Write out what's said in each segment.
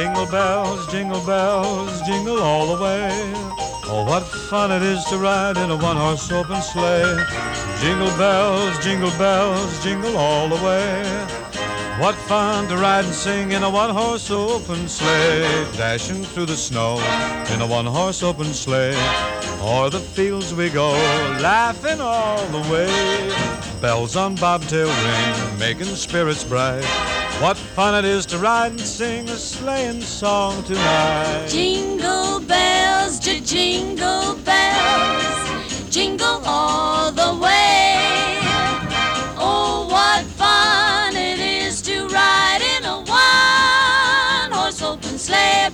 jingle bells, jingle all the way. Oh, what fun it is to ride in a one-horse open sleigh. Jingle bells, jingle all the way. What fun to ride and sing in a one-horse open sleigh. Dashing through the snow in a one-horse open sleigh. O'er the fields we go, laughing all the way. Bells on bobtail ring, making spirits bright. What fun it is to ride and sing a sleighing song tonight. Jingle bells, jingle bells, jingle all the way. Oh, what fun it is to ride in a one-horse open sleigh.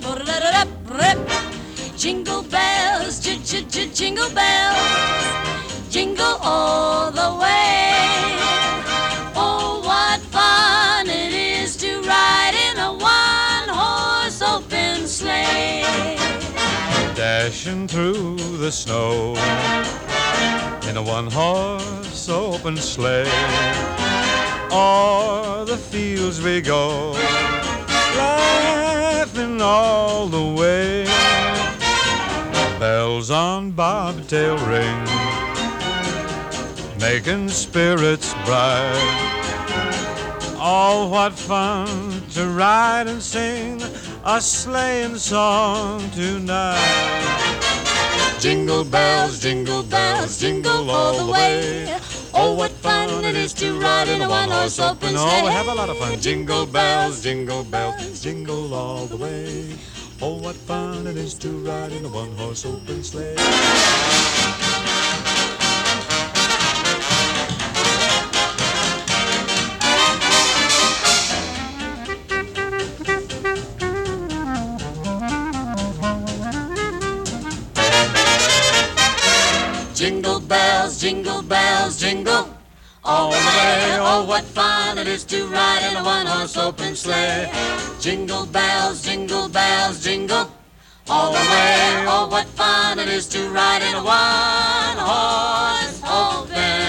Jingle bells, jingle bells, jingle all the way. Oh, what fun it is to ride in a one-horse open sleigh. Dashing through the snow in a one-horse open sleigh. O'er the fields we go, laughing all the way. Bells on bobtail ring, making spirits bright. Oh, what fun to ride and sing a sleighing song tonight. Jingle bells, jingle all the way. Oh, what fun it is to ride in a one-horse open sleigh. Oh, have a lot of fun. Jingle bells, jingle all the way. Oh, what fun it is to ride in a one-horse open sleigh. Jingle bells, jingle all the way. Oh, what fun it is to ride in a one-horse open sleigh. Jingle bells, jingle all the way. Oh, what fun it is to ride in a one-horse open